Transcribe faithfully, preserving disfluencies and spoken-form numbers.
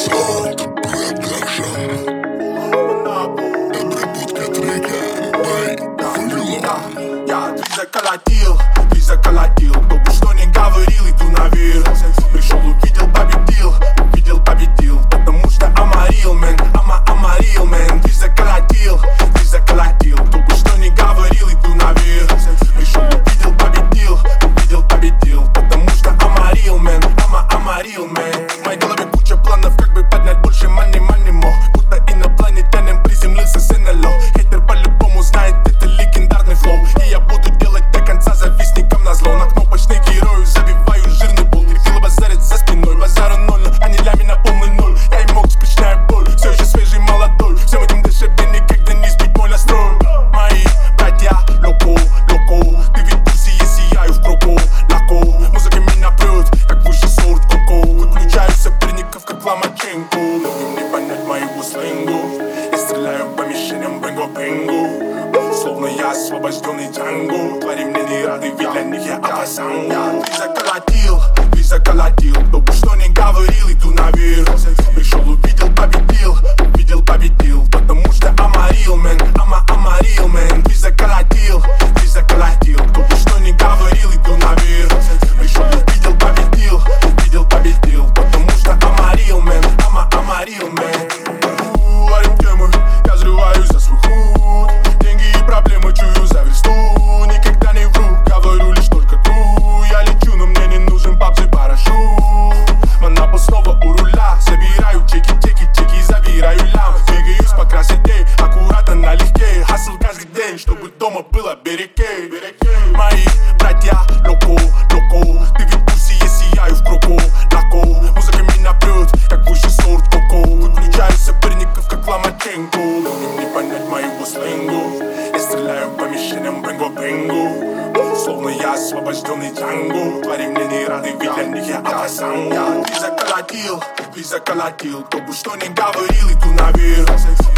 Sound Production. Обработка трека by Вавилон. Я, ты заколотил, ты заколотил. Кто бы что ни говорил, иду наверх. Пришел, увидел, победил, увидел, победил. Потому что амарил, мэн, ама амарил, мэн. Ты заколотил, ты заколотил. Кто бы что ни говорил, иду наверх. Пришел, увидел, победил, увидел, победил. Потому что амарил, мэн, ама амарил, мэн. В моей голове куча планов, как бы поднять больше money, money more. Будто инопланетянин приземлился с эн эл о. Хейтер по-любому знает, это легендарный флоу. И я буду делать до конца завистником назло. На кнопочный герою забиваю жирный болт. Рефилы базарят за спиной, базару ноль. Они лями на полный ноль. Я им мог скучная боль, все еще свежий молодой. Всем этим дешевле никогда не сбить мой настрой. Мои братья, локо, локо. Ты ведь в курсе, я сияю в кроку, лако. Музыка меня прет, как высший сорт коко. Выключаю соперников, как Ломаченко. Многим не понять моего сленгу. Я стреляю по мишеням, бэнго-бэнго. Словно я освобожденный Джанго. Твари мне не рады, ведь для них я Авасанго. Ты заколотил, ты заколотил. Кто бы что ни говорил, иду наверх. Пришел, увидел, победил, увидел, победил. Потому что амарил, мэн, ама амарил, мэн. Ты заколотил, ты заколотил. Кто бы что ни говорил, иду наверх. Пришел, увидел, победил, увидел, победил. Потому что амарил, мэн, ама амарил, мэн. Варим темы, я взрываюсь за свой худ. Деньги и проблемы чую за версту. Никогда не вру, говорю лишь только тру. Я лечу, но мне не нужен папсы парашют. Манапо снова у руля. Забираю чеки, чеки, чеки, забираю лям. Двигаюсь по красоте, аккуратно налегке. Хасл каждый день, чтобы дома было береке. Мои братья, локо, локо. Ты ведь в курсе, я сияю в кроку, лако. Музыка меня прет, как высший сорт коко. Выключаю соперников, как Ломаченко. Многим не понять моего сленгу. Я стреляю по мишеням, бэнго-бэнго. Словно я освобожденный Джанго. Твари мне не рады, ведь для них я Авасанго. Ты заколотил, ты заколотил. Кто бы что ни говорил, иду наверх.